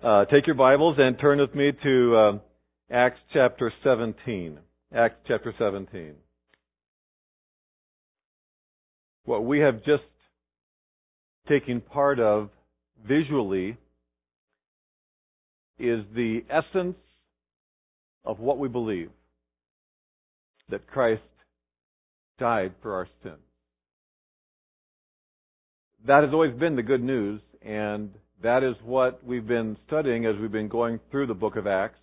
Take your Bibles and turn with me to Acts chapter 17. Acts chapter 17. What we have just taken part of visually is the essence of what we believe, that Christ died for our sins. That has always been the good news, and that is what we've been studying as we've been going through the book of Acts.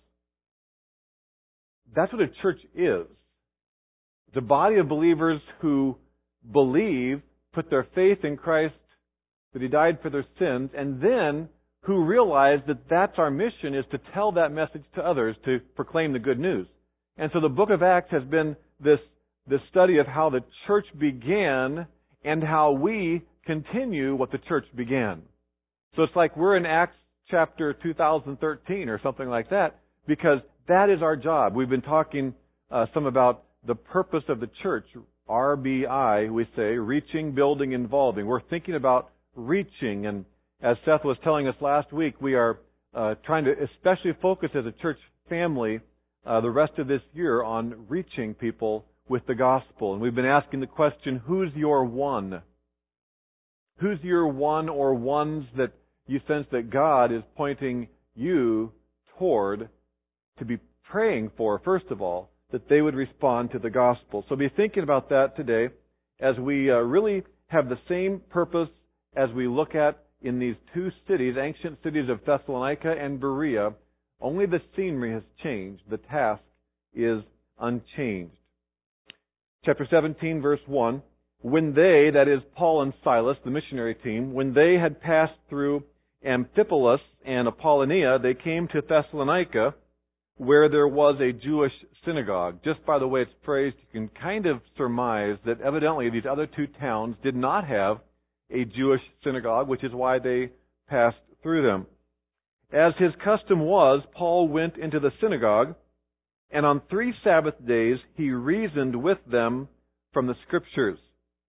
That's what a church is. It's a body of believers who believe, put their faith in Christ, that He died for their sins, and then who realize that that's our mission, is to tell that message to others, to proclaim the good news. And so the book of Acts has been this study of how the church began and how we continue what the church began. So it's like we're in Acts chapter 2013 or something like that, because that is our job. We've been talking some about the purpose of the church. RBI, we say, reaching, building, involving. We're thinking about reaching, and as Seth was telling us last week, we are trying to especially focus as a church family the rest of this year on reaching people with the gospel. And we've been asking the question, who's your one? Who's your one or ones that you sense that God is pointing you toward to be praying for, first of all, that they would respond to the gospel? So be thinking about that today as we really have the same purpose as we look at in these two cities, ancient cities of Thessalonica and Berea. Only the scenery has changed. The task is unchanged. Chapter 17, verse 1. When they, that is Paul and Silas, the missionary team, when they had passed through Amphipolis and Apollonia, they came to Thessalonica, where there was a Jewish synagogue. Just by the way it's phrased, you can kind of surmise that evidently these other two towns did not have a Jewish synagogue, which is why they passed through them. As his custom was, Paul went into the synagogue, and on 3 Sabbath days he reasoned with them from the Scriptures,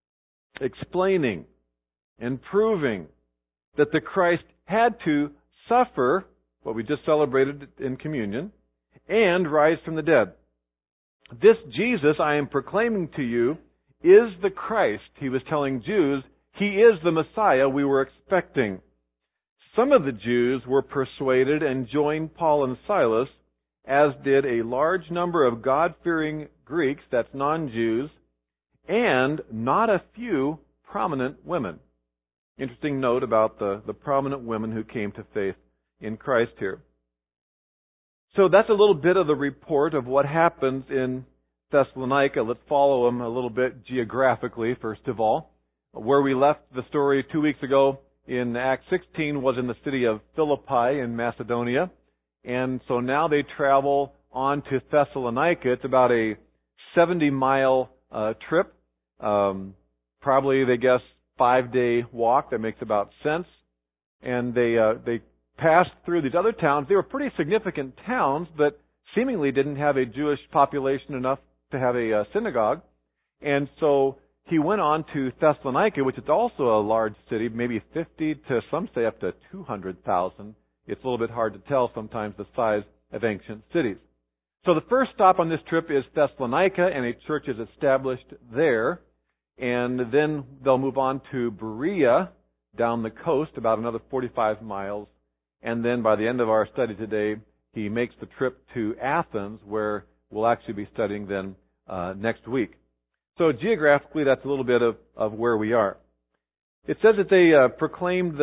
explaining and proving that the Christ had to suffer, what we just celebrated in communion, and rise from the dead. This Jesus I am proclaiming to you is the Christ. He was telling Jews, He is the Messiah we were expecting. Some of the Jews were persuaded and joined Paul and Silas, as did a large number of God-fearing Greeks, that's non-Jews, and not a few prominent women. Interesting note about the prominent women who came to faith in Christ here. So that's a little bit of the report of what happens in Thessalonica. Let's follow them a little bit geographically, first of all. Where we left the story 2 weeks ago in Acts 16 was in the city of Philippi in Macedonia. And so now they travel on to Thessalonica. It's about a 70-mile trip. Probably, they guess, 5-day walk. That makes about sense. And they passed through these other towns. They were pretty significant towns, but seemingly didn't have a Jewish population enough to have a synagogue. And so he went on to Thessalonica, which is also a large city, maybe 50 to some say up to 200,000. It's a little bit hard to tell sometimes the size of ancient cities. So the first stop on this trip is Thessalonica, and a church is established there. And then they'll move on to Berea, down the coast, about another 45 miles. And then by the end of our study today, he makes the trip to Athens, where we'll actually be studying then next week. So geographically, that's a little bit of where we are. It says that they proclaimed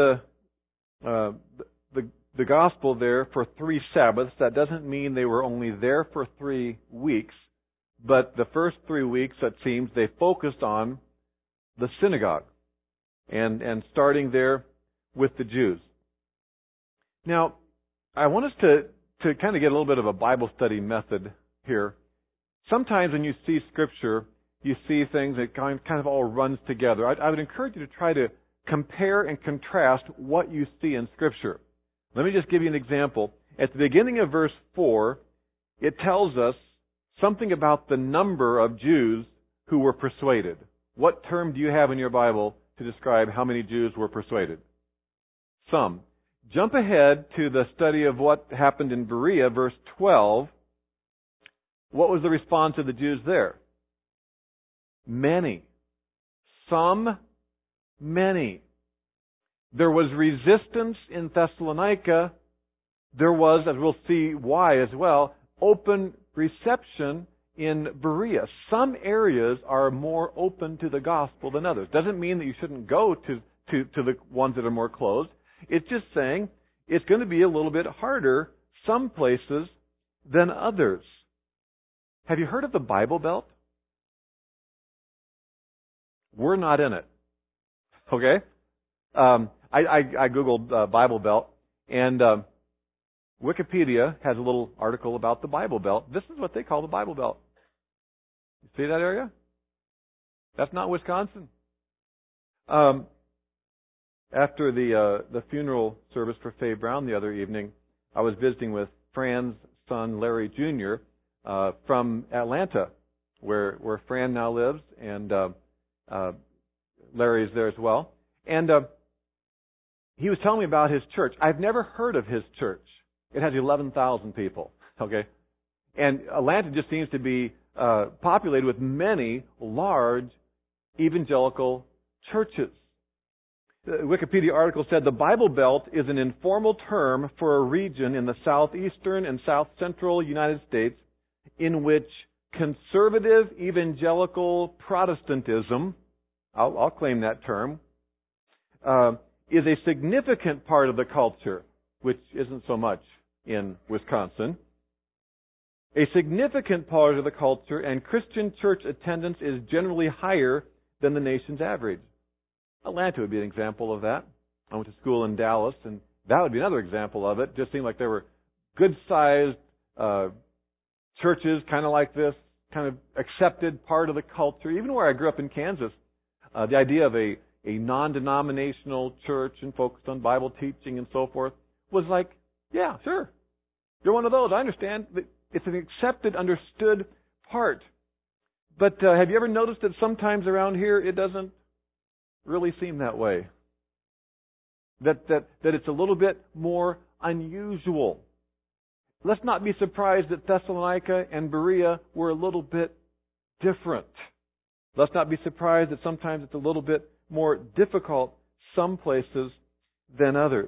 the gospel there for 3 Sabbaths. That doesn't mean they were only there for 3 weeks, but the first 3 weeks, it seems, they focused on the synagogue and starting there with the Jews. Now, I want us to kind of get a little bit of a Bible study method here. Sometimes when you see Scripture, you see things that kind of all runs together. I would encourage you to try to compare and contrast what you see in Scripture. Let me just give you an example. At the beginning of verse 4, it tells us something about the number of Jews who were persuaded. What term do you have in your Bible to describe how many Jews were persuaded? Some. Jump ahead to the study of what happened in Berea, verse 12. What was the response of the Jews there? Many. Some, many. There was resistance in Thessalonica. There was, as we'll see why as well, open reception in Berea. Some areas are more open to the gospel than others. Doesn't mean that you shouldn't go to the ones that are more closed. It's just saying it's going to be a little bit harder some places than others. Have you heard of the Bible Belt? We're not in it. Okay? I Googled Bible Belt, and Wikipedia has a little article about the Bible Belt. This is what they call the Bible Belt. You see that area? That's not Wisconsin. After the funeral service for Faye Brown the other evening, I was visiting with Fran's son, Larry Jr., from Atlanta, where Fran now lives, and Larry's there as well. And he was telling me about his church. I've never heard of his church. It has 11,000 people, okay? And Atlanta just seems to be populated with many large evangelical churches. The Wikipedia article said the Bible Belt is an informal term for a region in the southeastern and south central United States in which conservative evangelical Protestantism, I'll claim that term, is a significant part of the culture, which isn't so much in Wisconsin. A significant part of the culture, and Christian church attendance is generally higher than the nation's average. Atlanta would be an example of that. I went to school in Dallas, and that would be another example of it. Just seemed like there were good-sized churches, kind of like this, kind of accepted part of the culture. Even where I grew up in Kansas, the idea of a non-denominational church and focused on Bible teaching and so forth was like, yeah, sure. You're one of those. I understand. It's an accepted, understood part. But have you ever noticed that sometimes around here it doesn't really seem that way? That it's a little bit more unusual. Let's not be surprised that Thessalonica and Berea were a little bit different. Let's not be surprised that sometimes it's a little bit more difficult some places than others.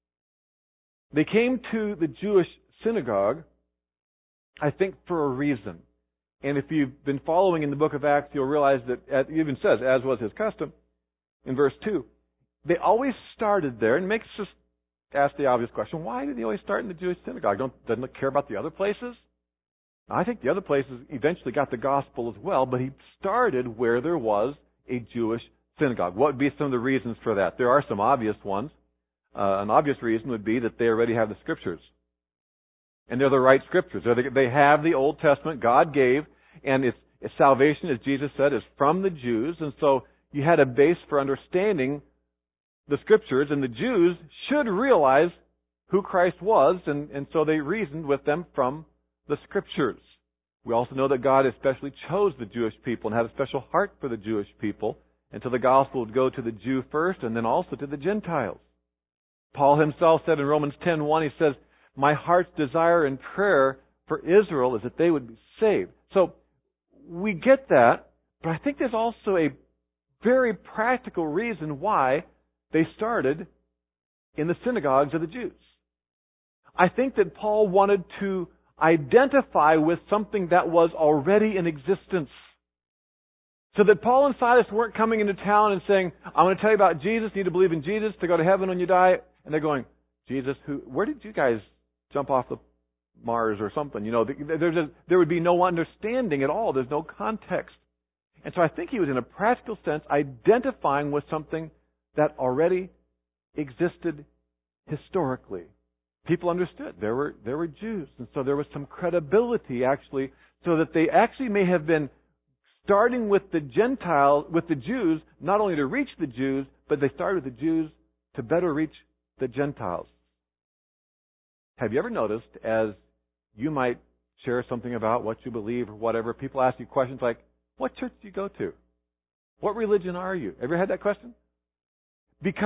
They came to the Jewish synagogue, I think, for a reason. And if you've been following in the book of Acts, you'll realize that it even says, as was his custom, in verse 2, they always started there, and makes us ask the obvious question, why did they always start in the Jewish synagogue? Doesn't it care about the other places? I think the other places eventually got the gospel as well, but he started where there was a Jewish synagogue. What would be some of the reasons for that? There are some obvious ones. An obvious reason would be that they already have the Scriptures. And they're the right Scriptures. They have the Old Testament God gave, and it's salvation, as Jesus said, is from the Jews. And so you had a base for understanding the Scriptures, and the Jews should realize who Christ was, and so they reasoned with them from the Scriptures. We also know that God especially chose the Jewish people and had a special heart for the Jewish people, and so the gospel would go to the Jew first and then also to the Gentiles. Paul himself said in Romans 10:1, he says, my heart's desire and prayer for Israel is that they would be saved. So we get that, but I think there's also a very practical reason why they started in the synagogues of the Jews. I think that Paul wanted to identify with something that was already in existence. So that Paul and Silas weren't coming into town and saying, I'm going to tell you about Jesus, you need to believe in Jesus to go to heaven when you die. And they're going, Jesus, where did you guys jump off the Mars or something? You know, there would be no understanding at all. There's no context. And so I think he was, in a practical sense, identifying with something that already existed historically. People understood. There were Jews. And so there was some credibility, actually, so that they actually may have been starting with the Jews, not only to reach the Jews, but they started with the Jews to better reach the Gentiles. Have you ever noticed, as you might share something about what you believe or whatever, people ask you questions like, what church do you go to? What religion are you? Ever had that question? Because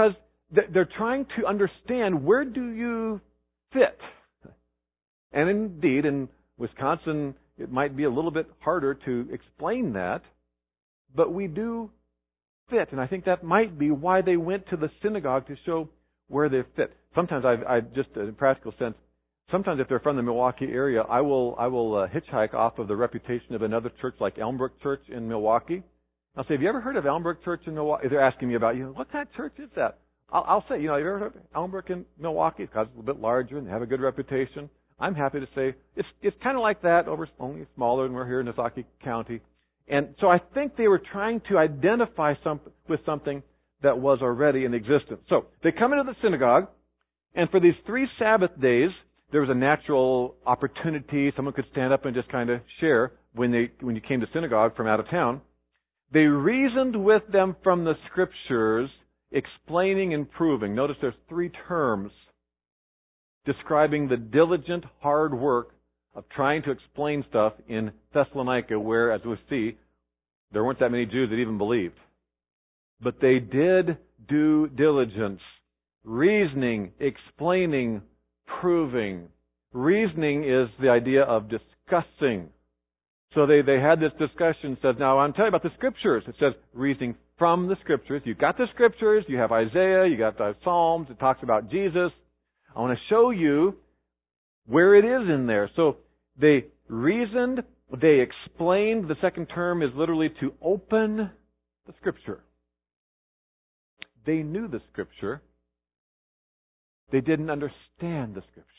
they're trying to understand, where do you fit? And indeed, in Wisconsin, it might be a little bit harder to explain that, but we do fit. And I think that might be why they went to the synagogue, to show where they fit. Sometimes I just in a practical sense, sometimes if they're from the Milwaukee area, I will hitchhike off of the reputation of another church like Elmbrook Church in Milwaukee. I'll say, have you ever heard of Elmbrook Church in Milwaukee? They're asking me about, what kind of church is that? I'll say, have you ever heard of Elmbrook in Milwaukee? Because it's a little bit larger and they have a good reputation. I'm happy to say it's kind of like that, only smaller, and we're here in Nassau County. And so I think they were trying to identify with something that was already in existence. So they come into the synagogue, and for these 3 Sabbath days, there was a natural opportunity. Someone could stand up and just kind of share when you came to synagogue from out of town. They reasoned with them from the Scriptures, explaining and proving. Notice there's 3 terms describing the diligent, hard work of trying to explain stuff in Thessalonica, where, as we see, there weren't that many Jews that even believed. But they did due diligence, reasoning, explaining, proving. Reasoning is the idea of discussing. So they had this discussion. Says, now I'm telling you about the Scriptures. It says reasoning from the Scriptures. You've got the Scriptures. You have Isaiah. You got the Psalms. It talks about Jesus. I want to show you where it is in there. So they reasoned. They explained. The second term is literally to open the Scripture. They knew the Scripture. They didn't understand the Scripture.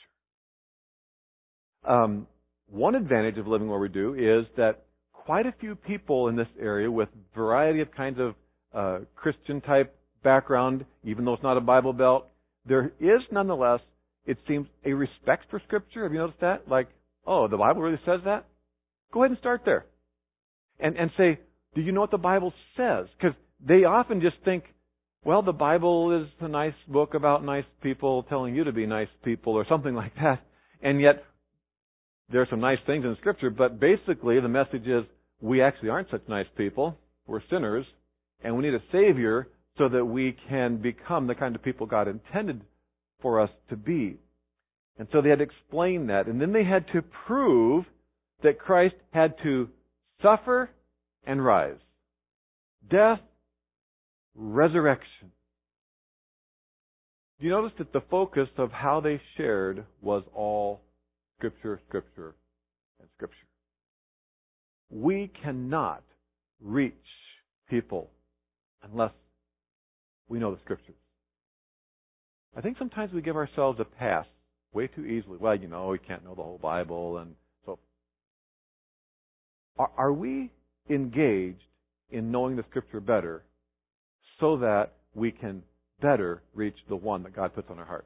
One advantage of living where we do is that quite a few people in this area with variety of kinds of Christian type background, even though it's not a Bible Belt, there is nonetheless, it seems, a respect for Scripture. Have you noticed that? Like, oh, the Bible really says that? Go ahead and start there. And say, do you know what the Bible says? Because they often just think, well, the Bible is a nice book about nice people telling you to be nice people or something like that. And yet, there are some nice things in Scripture, but basically the message is, we actually aren't such nice people. We're sinners, and we need a Savior so that we can become the kind of people God intended for us to be. And so they had to explain that. And then they had to prove that Christ had to suffer and rise. Death, resurrection. Do you notice that the focus of how they shared was all Scripture, Scripture, and Scripture? We cannot reach people unless we know the Scriptures. I think sometimes we give ourselves a pass way too easily. Well, we can't know the whole Bible, and so. Are we engaged in knowing the Scripture better so that we can better reach the one that God puts on our heart?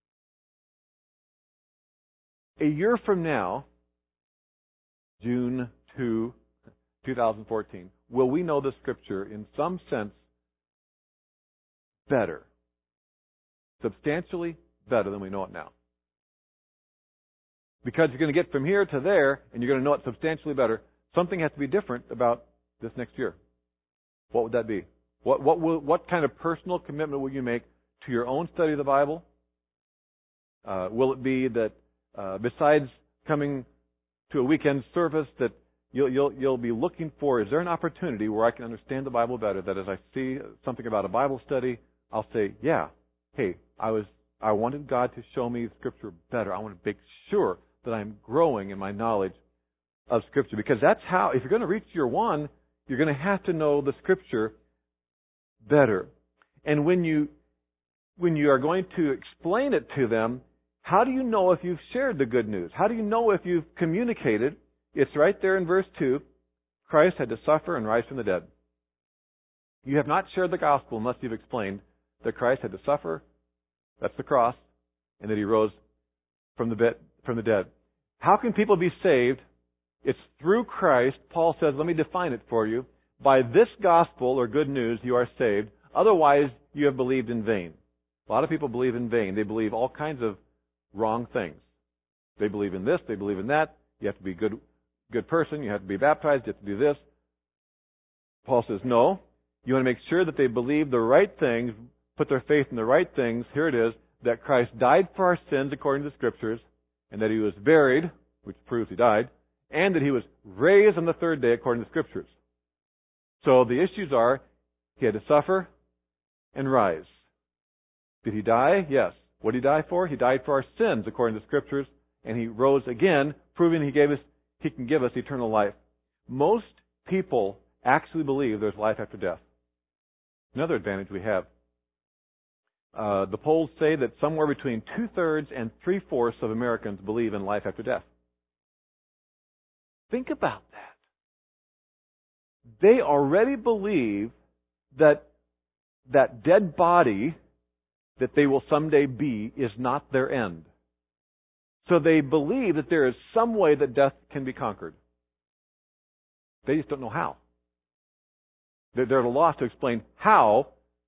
A year from now, June 2, 2014, will we know the Scripture in some sense better? Substantially better than we know it now. Because you're going to get from here to there, and you're going to know it substantially better, something has to be different about this next year. What would that be? What kind of personal commitment will you make to your own study of the Bible? Will it be that besides coming to a weekend service, that you'll be looking for, is there an opportunity where I can understand the Bible better, that as I see something about a Bible study, I'll say, yeah, hey, I wanted God to show me Scripture better. I want to make sure that I'm growing in my knowledge of Scripture. Because that's how, if you're going to reach year one, you're going to have to know the Scripture better. And when you are going to explain it to them, how do you know if you've shared the good news? How do you know if you've communicated? It's right there in verse 2. Christ had to suffer and rise from the dead. You have not shared the gospel unless you've explained that Christ had to suffer, that's the cross, and that He rose from the dead. How can people be saved? It's through Christ. Paul says, let me define it for you. By this gospel or good news you are saved. Otherwise you have believed in vain. A lot of people believe in vain. They believe all kinds of wrong things. They believe in this, they believe in that. You have to be a good person, you have to be baptized, you have to do this. Paul says, no. You want to make sure that they believe the right things. put their faith in the right things, here it is, that Christ died for our sins according to the Scriptures, and that He was buried, which proves He died, and that He was raised on the third day according to the Scriptures. So the issues are, He had to suffer and rise. Did He die? Yes. What did He die for? He died for our sins according to the Scriptures, and He rose again, proving He can give us eternal life. Most people actually believe there's life after death. Another advantage we have. The polls say that somewhere between 2/3 and 3/4 of Americans believe in life after death. Think about that. They already believe that that dead body that they will someday be is not their end. So they believe that there is some way that death can be conquered. They just don't know how. They're at a loss to explain how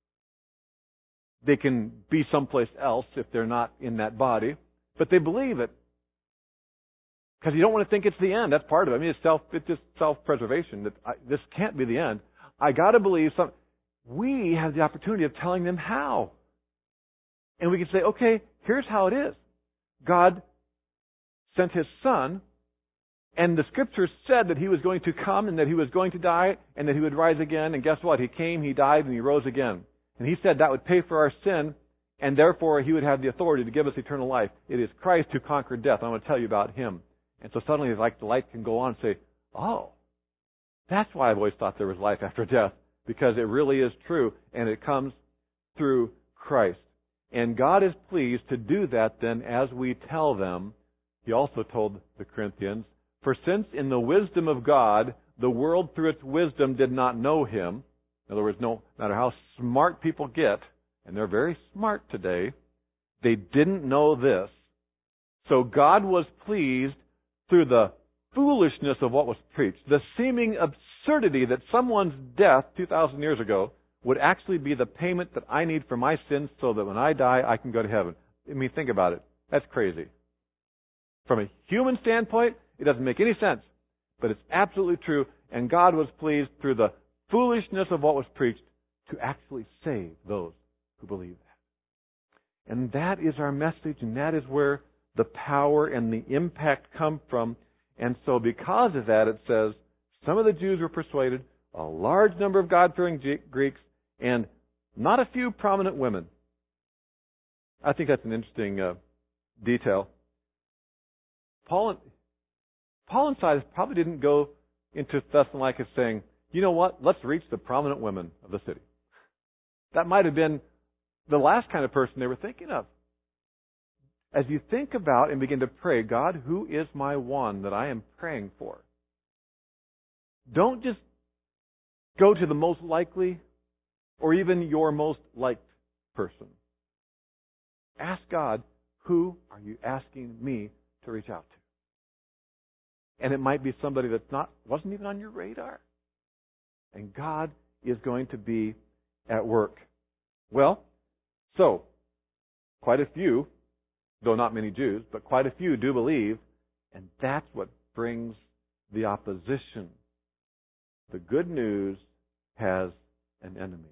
they can be someplace else if they're not in that body. But they believe it. Because you don't want to think it's the end. That's part of it. I mean, it's just self-preservation. That this can't be the end. I got to believe something. We have the opportunity of telling them how. And we can say, okay, here's how it is. God sent His Son, and the Scriptures said that He was going to come and that He was going to die and that He would rise again. And guess what? He came, He died, and He rose again. And He said that would pay for our sin, and therefore He would have the authority to give us eternal life. It is Christ who conquered death. I'm going to tell you about Him. And so suddenly it's like the light can go on and say, oh, that's why I've always thought there was life after death, because it really is true, and it comes through Christ. And God is pleased to do that then as we tell them. He also told the Corinthians, for since in the wisdom of God, the world through its wisdom did not know Him. In other words, no matter how smart people get, and they're very smart today, they didn't know this. So God was pleased through the foolishness of what was preached, the seeming absurdity that someone's death 2,000 years ago would actually be the payment that I need for my sins so that when I die, I can go to heaven. I mean, think about it. That's crazy. From a human standpoint, it doesn't make any sense. But it's absolutely true, and God was pleased through the foolishness of what was preached to actually save those who believe that. And that is our message, and that is where the power and the impact come from. And so because of that, it says, some of the Jews were persuaded, a large number of God-fearing Greeks, and not a few prominent women. I think that's an interesting detail. Paul and Silas probably didn't go into Thessalonica saying, you know what, let's reach the prominent women of the city. That might have been the last kind of person they were thinking of. As you think about and begin to pray, God, who is my one that I am praying for? Don't just go to the most likely or even your most liked person. Ask God, who are you asking me to reach out to? And it might be somebody that wasn't even on your radar. And God is going to be at work. Well, so, quite a few, though not many Jews, but quite a few do believe, and that's what brings the opposition. The good news has an enemy.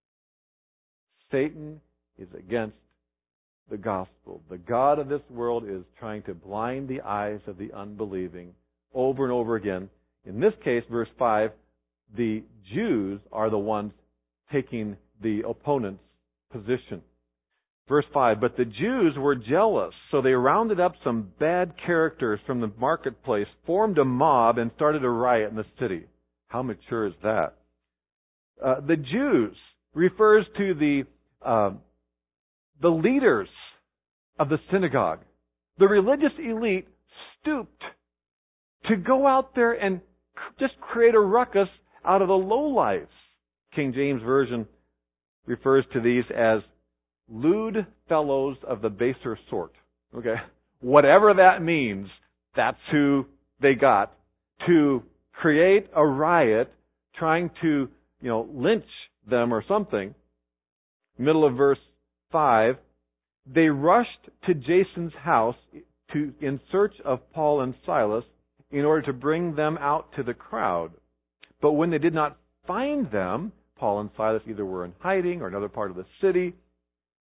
Satan is against the gospel. The God of this world is trying to blind the eyes of the unbelieving over and over again. In this case, verse 5, the Jews are the ones taking the opponent's position. Verse 5, but the Jews were jealous, so they rounded up some bad characters from the marketplace, formed a mob, and started a riot in the city. How mature is that? The Jews refers to the leaders of the synagogue. The religious elite stooped to go out there and just create a ruckus out of the lowlifes. King James Version refers to these as lewd fellows of the baser sort. Okay? Whatever that means, that's who they got to create a riot trying to, lynch them or something. Middle of verse 5, they rushed to Jason's house in search of Paul and Silas in order to bring them out to the crowd. But when they did not find them, Paul and Silas either were in hiding or another part of the city,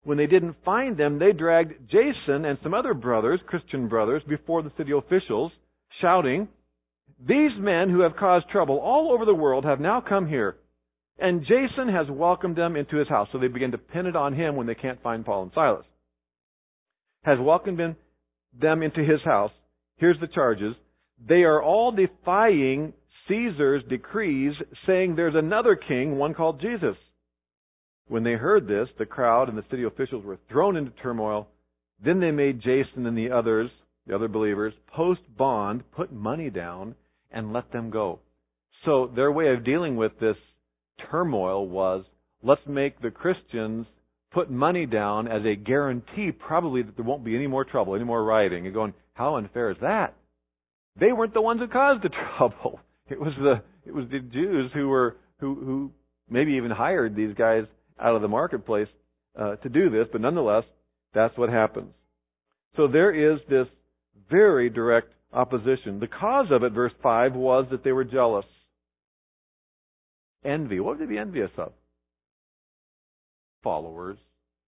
When they didn't find them, they dragged Jason and some other brothers, Christian brothers, before the city officials, shouting, "These men who have caused trouble all over the world have now come here, and Jason has welcomed them into his house." So they begin to pin it on him when they can't find Paul and Silas. "Has welcomed them into his house." Here's the charges. "They are all defying Caesar's decrees, saying there's another king, one called Jesus." When they heard this, the crowd and the city officials were thrown into turmoil. Then they made Jason and the others, the other believers, post bond, put money down, and let them go. So their way of dealing with this turmoil was, let's make the Christians put money down as a guarantee probably that there won't be any more trouble, any more rioting. You're going, how unfair is that? They weren't the ones who caused the trouble. It was the Jews who maybe even hired these guys out of the marketplace to do this, but nonetheless, that's what happens. So there is this very direct opposition. The cause of it, verse 5, was that they were jealous. Envy. What would they be envious of? Followers.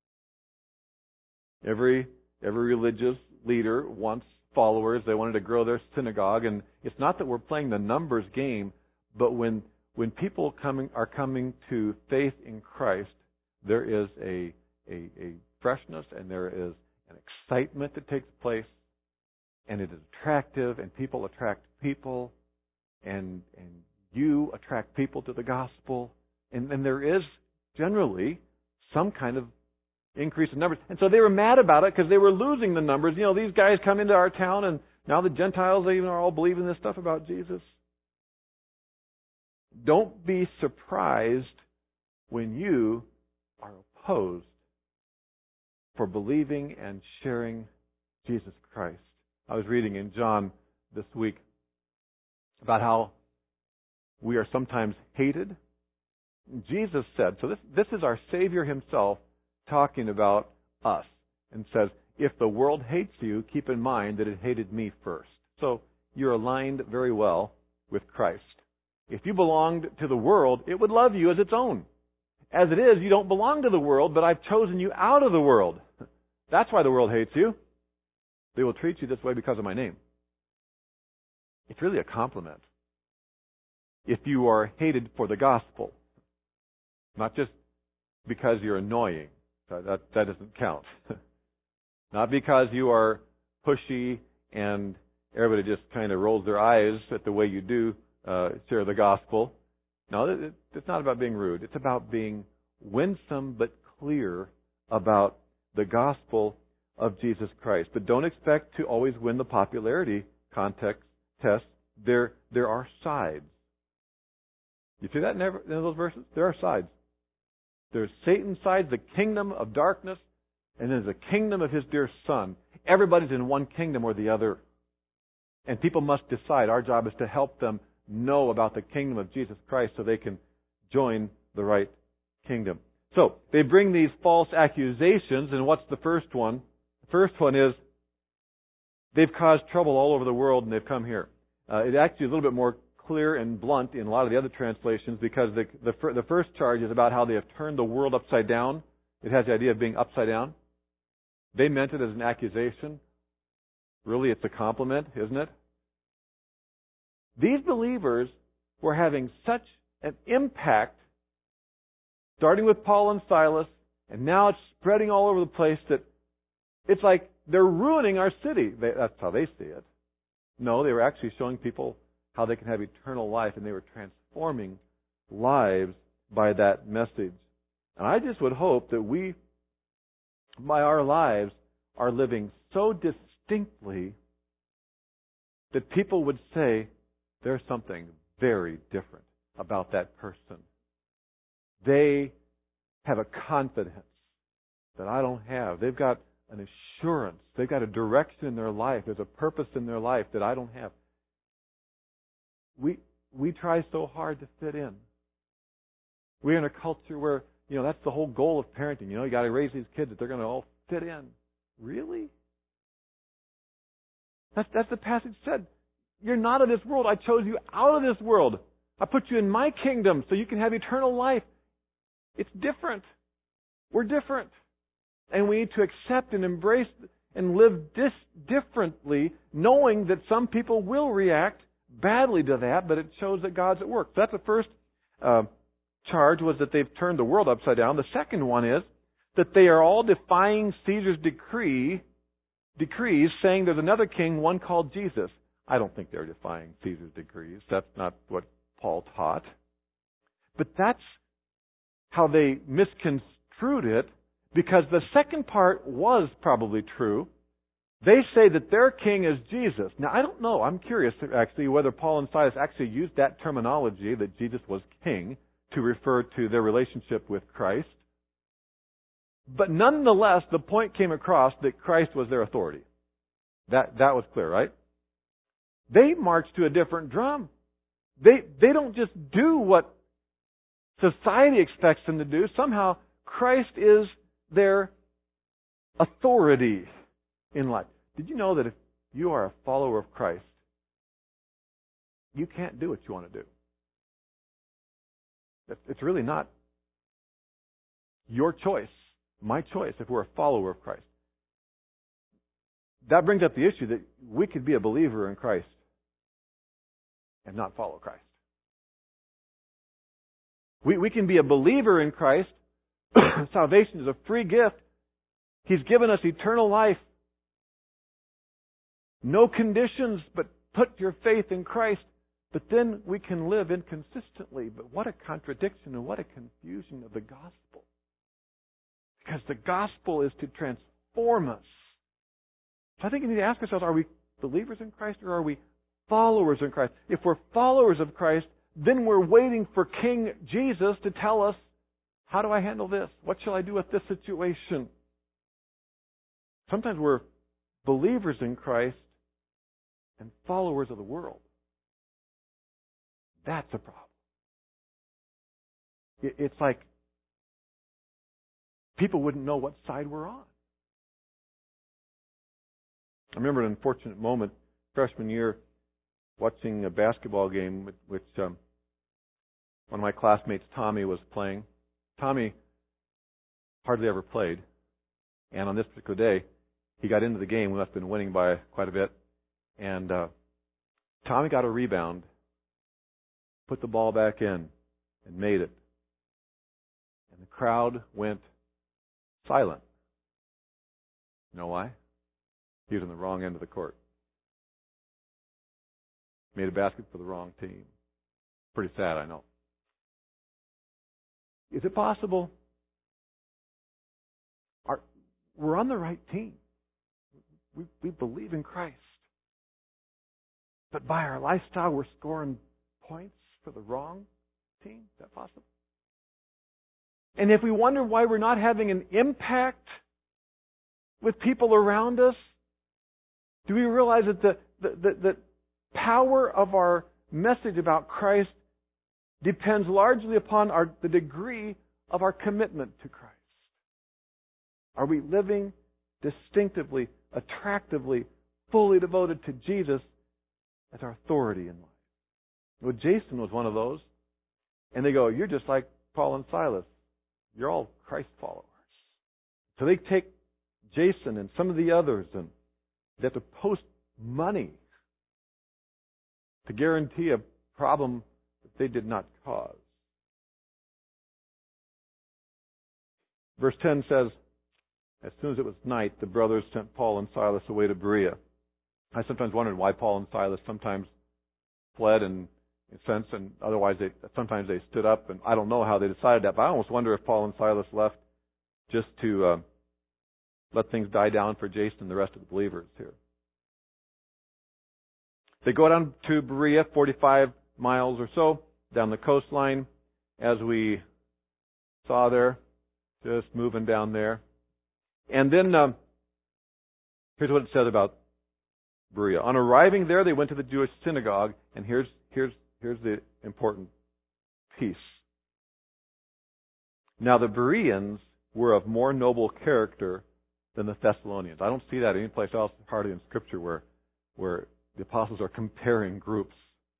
Every religious leader wants followers. They wanted to grow their synagogue, and it's not that we're playing the numbers game, but when people are coming to faith in Christ, there is a freshness and there is an excitement that takes place, and it is attractive, and people attract people, and you attract people to the gospel, and there is generally some kind of increase in numbers. And so they were mad about it because they were losing the numbers. You know, these guys come into our town, and now the Gentiles, they even are all believing this stuff about Jesus. Don't be surprised when you are opposed for believing and sharing Jesus Christ. I was reading in John this week about how we are sometimes hated. Jesus said, so this is our Savior himself talking about us, and says, if the world hates you, keep in mind that it hated me first. So you're aligned very well with Christ. If you belonged to the world, it would love you as its own. As it is, you don't belong to the world, but I've chosen you out of the world. That's why the world hates you. They will treat you this way because of my name. It's really a compliment. If you are hated for the gospel, not just because you're annoying. That doesn't count. Not because you are pushy and everybody just kind of rolls their eyes at the way you do share the gospel. No, it's not about being rude. It's about being winsome but clear about the gospel of Jesus Christ. But don't expect to always win the popularity contest test. There are sides. You see that in those verses? There are sides. There's Satan's side, the kingdom of darkness, and there's the kingdom of his dear Son. Everybody's in one kingdom or the other. And people must decide. Our job is to help them know about the kingdom of Jesus Christ so they can join the right kingdom. So, they bring these false accusations, and what's the first one? The first one is, they've caused trouble all over the world and they've come here. It actually is a little bit more clear and blunt in a lot of the other translations, because the first charge is about how they have turned the world upside down. It has the idea of being upside down. They meant it as an accusation. Really, it's a compliment, isn't it? These believers were having such an impact, starting with Paul and Silas, and now it's spreading all over the place, that it's like they're ruining our city. That's how they see it. No, they were actually showing people how they can have eternal life, and they were transforming lives by that message. And I just would hope that we, by our lives, are living so distinctly that people would say, there's something very different about that person. They have a confidence that I don't have. They've got an assurance. They've got a direction in their life. There's a purpose in their life that I don't have. We try so hard to fit in. We're in a culture where, that's the whole goal of parenting. You got to raise these kids that they're going to all fit in. Really? That's the passage said. You're not of this world. I chose you out of this world. I put you in my kingdom so you can have eternal life. It's different. We're different. And we need to accept and embrace and live differently, knowing that some people will react badly to that, but it shows that God's at work. So that's the first charge, was that they've turned the world upside down. The second one is that they are all defying Caesar's decrees, saying there's another king, one called Jesus. I don't think they're defying Caesar's decrees. That's not what Paul taught. But that's how they misconstrued it, because the second part was probably true. They say that their king is Jesus. Now, I don't know. I'm curious, actually, whether Paul and Silas actually used that terminology, that Jesus was king, to refer to their relationship with Christ. But nonetheless, the point came across that Christ was their authority. That was clear, right? They march to a different drum. They don't just do what society expects them to do. Somehow, Christ is their authority in life. Did you know that if you are a follower of Christ, you can't do what you want to do? It's really not your choice, my choice, if we're a follower of Christ. That brings up the issue that we could be a believer in Christ and not follow Christ. We can be a believer in Christ. Salvation is a free gift. He's given us eternal life. No conditions, but put your faith in Christ. But then we can live inconsistently. But what a contradiction and what a confusion of the gospel. Because the gospel is to transform us. So I think we need to ask ourselves, are we believers in Christ or are we followers in Christ? If we're followers of Christ, then we're waiting for King Jesus to tell us, how do I handle this? What shall I do with this situation? Sometimes we're believers in Christ and followers of the world. That's a problem. It's like people wouldn't know what side we're on. I remember an unfortunate moment, freshman year, watching a basketball game which one of my classmates, Tommy, was playing. Tommy hardly ever played. And on this particular day, he got into the game. We must have been winning by quite a bit. And Tommy got a rebound, put the ball back in, and made it. And the crowd went silent. You know why? He was on the wrong end of the court. Made a basket for the wrong team. Pretty sad, I know. Is it possible? We're on the right team. We believe in Christ. But by our lifestyle, we're scoring points for the wrong team? Is that possible? And if we wonder why we're not having an impact with people around us, do we realize that the power of our message about Christ depends largely upon the degree of our commitment to Christ? Are we living distinctively, attractively, fully devoted to Jesus as our authority in life? Well, Jason was one of those. And they go, you're just like Paul and Silas. You're all Christ followers. So they take Jason and some of the others and they have to post money to guarantee a problem that they did not cause. Verse 10 says, as soon as it was night, the brothers sent Paul and Silas away to Berea. I sometimes wondered why Paul and Silas sometimes fled in a sense, and otherwise sometimes they stood up, and I don't know how they decided that, but I almost wonder if Paul and Silas left just to let things die down for Jason and the rest of the believers here. They go down to Berea, 45 miles or so, down the coastline, as we saw there, just moving down there. And then, here's what it says about Berea. On arriving there, they went to the Jewish synagogue, and here's the important piece. Now, the Bereans were of more noble character than the Thessalonians. I don't see that anyplace else, hardly in Scripture, where the apostles are comparing groups.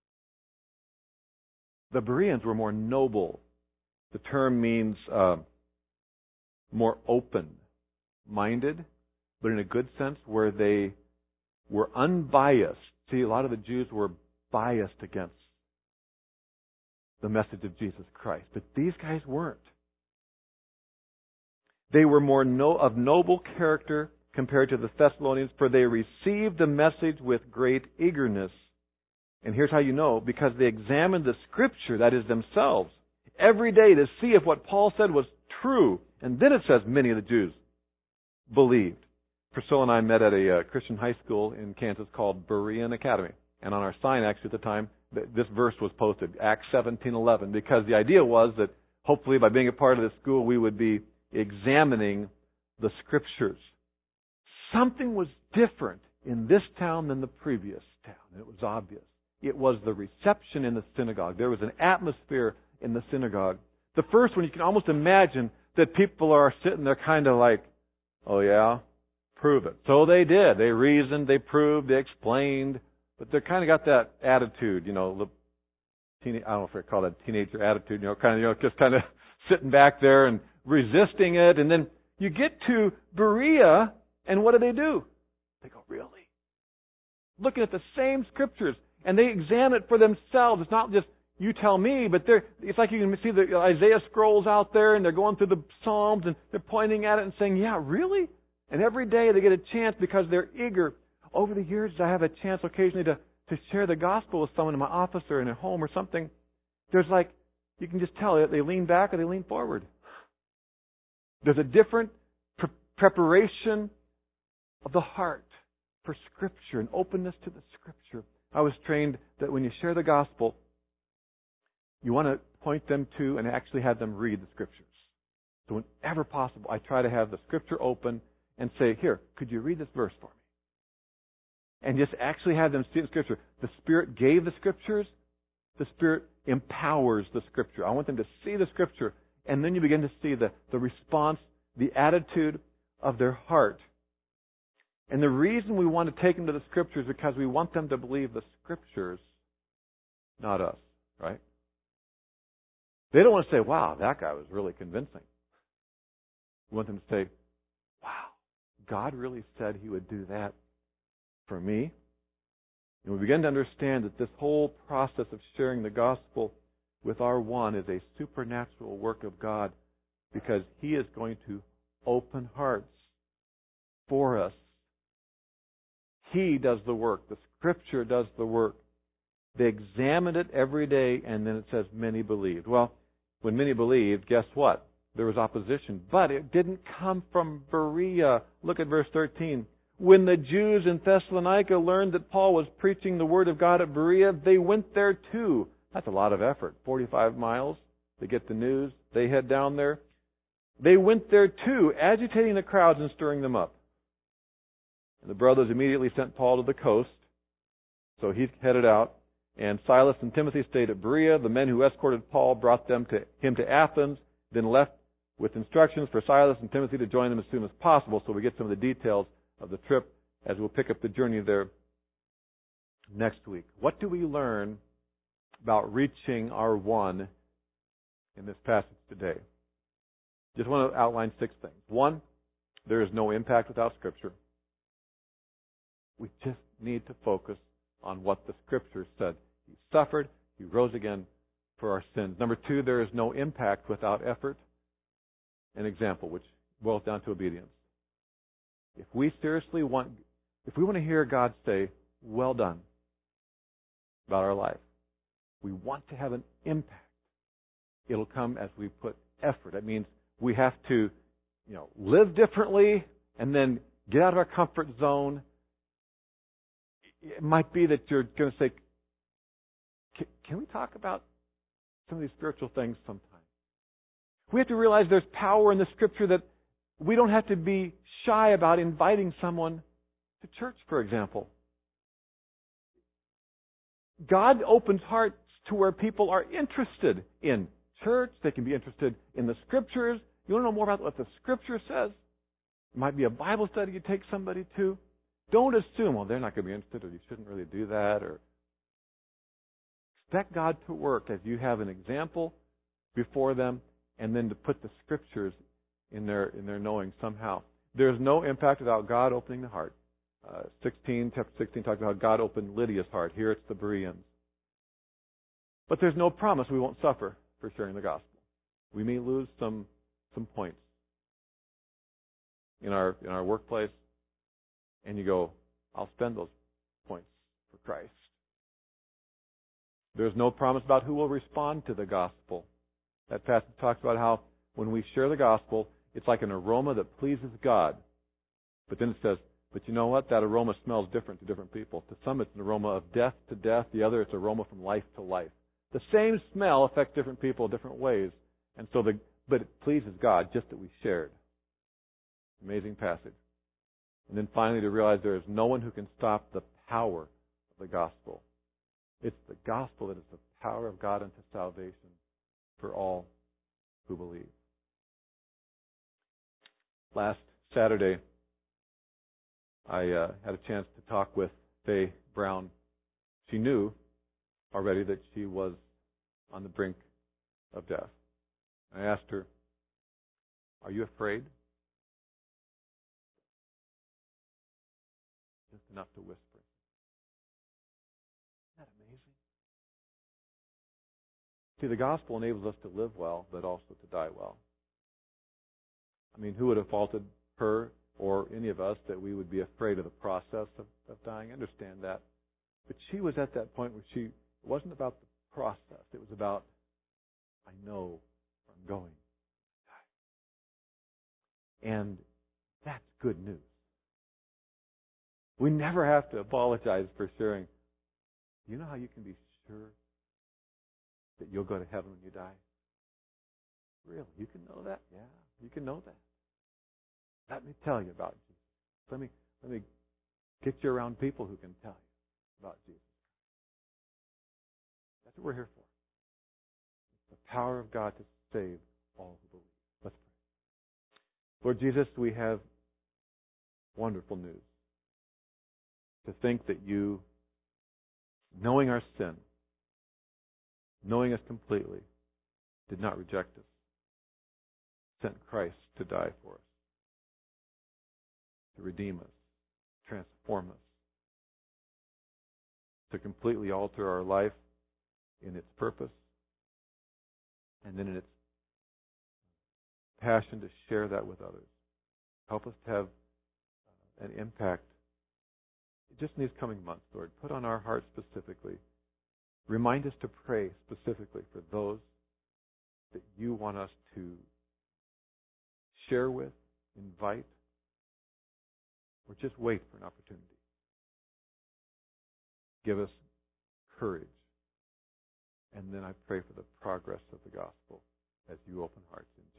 The Bereans were more noble. The term means more open, minded, but in a good sense, where they were unbiased. See, a lot of the Jews were biased against the message of Jesus Christ, but these guys weren't. They were more of noble character compared to the Thessalonians, for they received the message with great eagerness. And here's how you know, because they examined the Scripture, that is themselves, every day to see if what Paul said was true. And then it says many of the Jews believed. Priscilla and I met at a Christian high school in Kansas called Berean Academy. And on our sign, actually, at the time, this verse was posted, Acts 17:11, because the idea was that hopefully by being a part of this school, we would be examining the Scriptures. Something was different in this town than the previous town. It was obvious. It was the reception in the synagogue. There was an atmosphere in the synagogue. The first one, you can almost imagine that people are sitting there kind of like, oh yeah, prove it. So they did. They reasoned, they proved, they explained, but they kind of got that attitude, I don't know if I call that teenager attitude, just kind of sitting back there and resisting it. And then you get to Berea, and what do? They go, really? Looking at the same Scriptures, and they examine it for themselves. It's not just you tell me, but it's like you can see the Isaiah scrolls out there, and they're going through the Psalms, and they're pointing at it and saying, yeah, really? And every day they get a chance because they're eager. Over the years, I have a chance occasionally to share the gospel with someone in my office or in a home or something. There's like, you can just tell they lean back or they lean forward. There's a different preparation of the heart for Scripture and openness to the Scripture. I was trained that when you share the gospel, you want to point them to and actually have them read the Scriptures. So whenever possible, I try to have the Scripture open and say, here, could you read this verse for me? And just actually have them see the Scripture. The Spirit gave the Scriptures. The Spirit empowers the Scripture. I want them to see the Scripture, and then you begin to see the response, the attitude of their heart. And the reason we want to take them to the Scriptures is because we want them to believe the Scriptures, not us, right? They don't want to say, wow, that guy was really convincing. We want them to say, wow, God really said He would do that for me. And we begin to understand that this whole process of sharing the gospel with our one is a supernatural work of God, because He is going to open hearts for us. He does the work. The Scripture does the work. They examined it every day, and then it says many believed. Well, when many believed, guess what? There was opposition. But it didn't come from Berea. Look at verse 13. When the Jews in Thessalonica learned that Paul was preaching the Word of God at Berea, they went there too. That's a lot of effort. 45 miles. They get the news. They head down there. They went there too, agitating the crowds and stirring them up. And the brothers immediately sent Paul to the coast. So he headed out. And Silas and Timothy stayed at Berea. The men who escorted Paul brought him to Athens, then left with instructions for Silas and Timothy to join them as soon as possible. So we get some of the details of the trip as we'll pick up the journey there next week. What do we learn about reaching our one in this passage today? Just want to outline 6 things. 1, there is no impact without Scripture. We just need to focus on what the Scripture said. He suffered, He rose again for our sins. Number 2, there is no impact without effort and example, which boils down to obedience. If we want to hear God say, well done, about our life, we want to have an impact. It'll come as we put effort. That means we have to, live differently and then get out of our comfort zone. It might be that you're going to say, can we talk about some of these spiritual things sometime? We have to realize there's power in the Scripture that we don't have to be shy about inviting someone to church, for example. God opens hearts to where people are interested in church. They can be interested in the Scriptures. You want to know more about what the Scripture says? It might be a Bible study you take somebody to. Don't assume, well, they're not going to be interested, or you shouldn't really do that, or expect God to work as you have an example before them, and then to put the Scriptures in their knowing somehow. There's no impact without God opening the heart. Chapter 16 talks about how God opened Lydia's heart. Here it's the Bereans. But there's no promise we won't suffer for sharing the gospel. We may lose some points in our workplace, and you go, I'll spend those points for Christ. There's no promise about who will respond to the gospel. That passage talks about how when we share the gospel, it's like an aroma that pleases God. But then it says, but you know what? That aroma smells different to different people. To some, it's an aroma of death to death. The other, it's an aroma from life to life. The same smell affects different people different ways. And so but it pleases God just that we shared. Amazing passage. And then finally to realize there is no one who can stop the power of the gospel. It's the gospel that is the power of God unto salvation for all who believe. Last Saturday, I had a chance to talk with Faye Brown. She knew already that she was on the brink of death. I asked her, are you afraid? Just enough to whisper. Isn't that amazing? See, the gospel enables us to live well, but also to die well. I mean, who would have faulted her or any of us that we would be afraid of the process of dying? I understand that. But she was at that point where it wasn't about the process. It was about, I know where I'm going to die. And that's good news. We never have to apologize for sharing. Do you know how you can be sure that you'll go to heaven when you die? Really? You can know that? Yeah, you can know that. Let me tell you about Jesus. Let me get you around people who can tell you about Jesus. That's what we're here for. It's the power of God to save all who believe. Let's pray. Lord Jesus, we have wonderful news. To think that you, knowing our sin, knowing us completely, did not reject us, sent Christ to die for us, to redeem us, transform us, to completely alter our life in its purpose, and then in its passion to share that with others. Help us to have an impact just in these coming months, Lord. Put on our hearts specifically. Remind us to pray specifically for those that you want us to share with, invite, or just wait for an opportunity. Give us courage. And then I pray for the progress of the gospel as you open hearts in Jesus' name.